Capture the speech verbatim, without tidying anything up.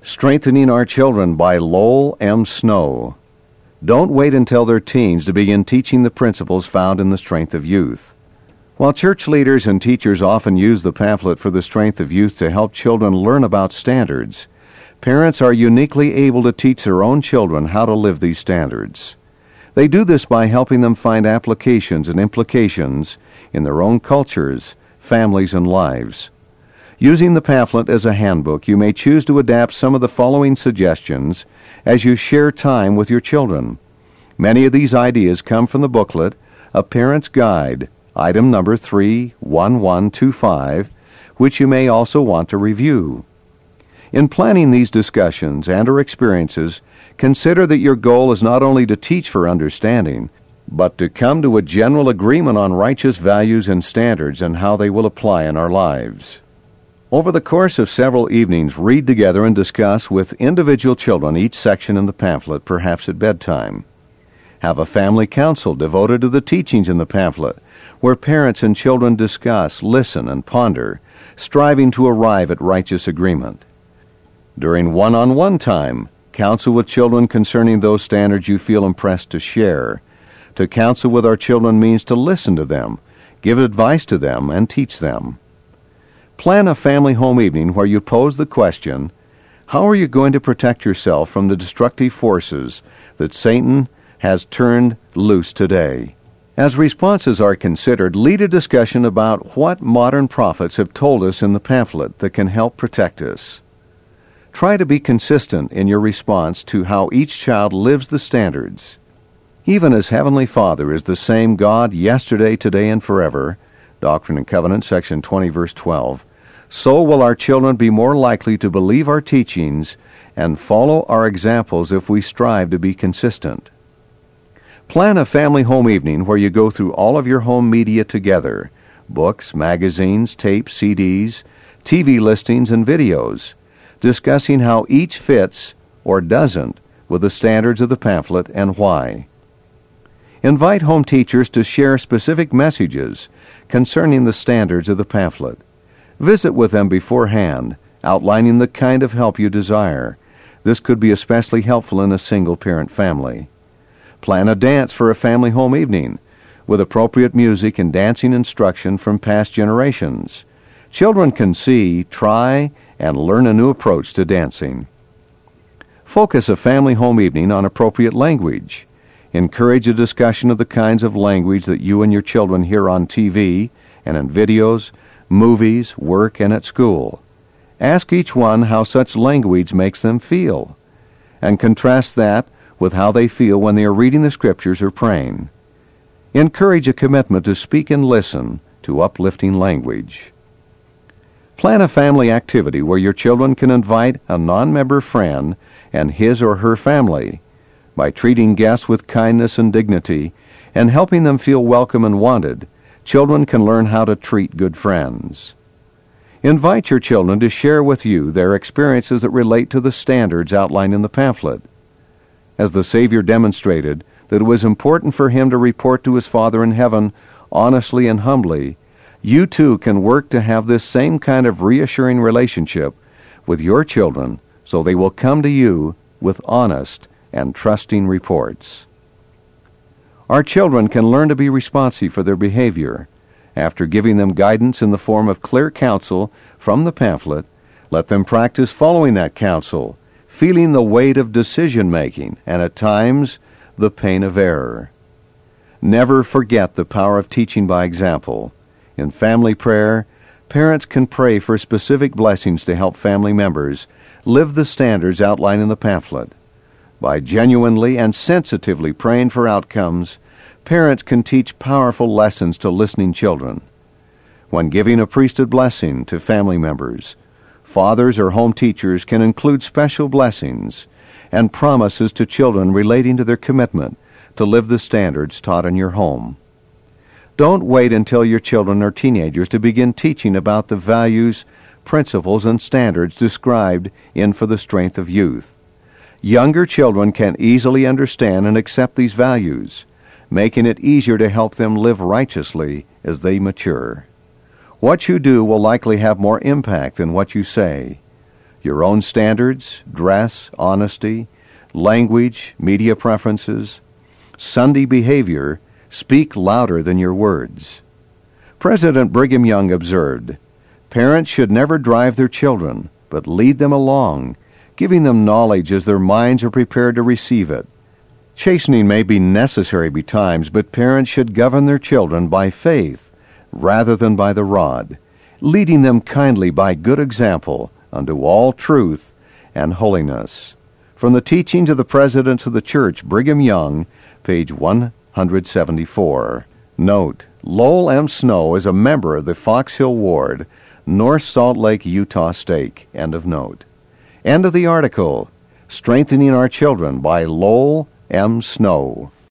Strengthening Our Children by Lowell M. Snow. Don't wait until they're teens to begin teaching the principles found in the Strength of Youth. While church leaders and teachers often use the pamphlet for the Strength of Youth to help children learn about standards, parents are uniquely able to teach their own children how to live these standards. They do this by helping them find applications and implications in their own cultures, families, and lives. Using the pamphlet as a handbook, you may choose to adapt some of the following suggestions as you share time with your children. Many of these ideas come from the booklet, A Parent's Guide, item number three one one two five, which you may also want to review. In planning these discussions and or experiences, consider that your goal is not only to teach for understanding, but to come to a general agreement on righteous values and standards and how they will apply in our lives. Over the course of several evenings, read together and discuss with individual children each section in the pamphlet, perhaps at bedtime. Have a family council devoted to the teachings in the pamphlet, where parents and children discuss, listen, and ponder, striving to arrive at righteous agreement. During one-on-one time, counsel with children concerning those standards you feel impressed to share. To counsel with our children means to listen to them, give advice to them, and teach them. Plan a family home evening where you pose the question, how are you going to protect yourself from the destructive forces that Satan has turned loose today? As responses are considered, lead a discussion about what modern prophets have told us in the pamphlet that can help protect us. Try to be consistent in your response to how each child lives the standards. Even as Heavenly Father is the same God yesterday, today, and forever, Doctrine and Covenants, section twenty, verse twelve, so will our children be more likely to believe our teachings and follow our examples if we strive to be consistent. Plan a family home evening where you go through all of your home media together, books, magazines, tapes, C Ds, T V listings, and videos, discussing how each fits or doesn't with the standards of the pamphlet and why. Invite home teachers to share specific messages concerning the standards of the pamphlet. Visit with them beforehand, outlining the kind of help you desire. This could be especially helpful in a single-parent family. Plan a dance for a family home evening, with appropriate music and dancing instruction from past generations. Children can see, try, and learn a new approach to dancing. Focus a family home evening on appropriate language. Encourage a discussion of the kinds of language that you and your children hear on T V and in videos, movies, work, and at school. Ask each one how such language makes them feel, and contrast that with how they feel when they are reading the Scriptures or praying. Encourage a commitment to speak and listen to uplifting language. Plan a family activity where your children can invite a non-member friend and his or her family. By treating guests with kindness and dignity and helping them feel welcome and wanted, children can learn how to treat good friends. Invite your children to share with you their experiences that relate to the standards outlined in the pamphlet. As the Savior demonstrated that it was important for him to report to his Father in heaven honestly and humbly, you too can work to have this same kind of reassuring relationship with your children so they will come to you with honest and trusting reports. Our children can learn to be responsive for their behavior. After giving them guidance in the form of clear counsel from the pamphlet, let them practice following that counsel, feeling the weight of decision-making and at times the pain of error. Never forget the power of teaching by example. In family prayer, parents can pray for specific blessings to help family members live the standards outlined in the pamphlet. By genuinely and sensitively praying for outcomes, parents can teach powerful lessons to listening children. When giving a priesthood blessing to family members, fathers or home teachers can include special blessings and promises to children relating to their commitment to live the standards taught in your home. Don't wait until your children are teenagers to begin teaching about the values, principles, and standards described in For the Strength of Youth. Younger children can easily understand and accept these values, making it easier to help them live righteously as they mature. What you do will likely have more impact than what you say. Your own standards, dress, honesty, language, media preferences, Sunday behavior speak louder than your words. President Brigham Young observed, "Parents should never drive their children, but lead them along, giving them knowledge as their minds are prepared to receive it. Chastening may be necessary betimes, but parents should govern their children by faith rather than by the rod, leading them kindly by good example unto all truth and holiness." From the Teachings of the President of the Church, Brigham Young, page one hundred seventy-four. Note, Lowell M. Snow is a member of the Fox Hill Ward, North Salt Lake, Utah Stake. End of note. End of the article. Strengthening Our Children by Lowell M. Snow.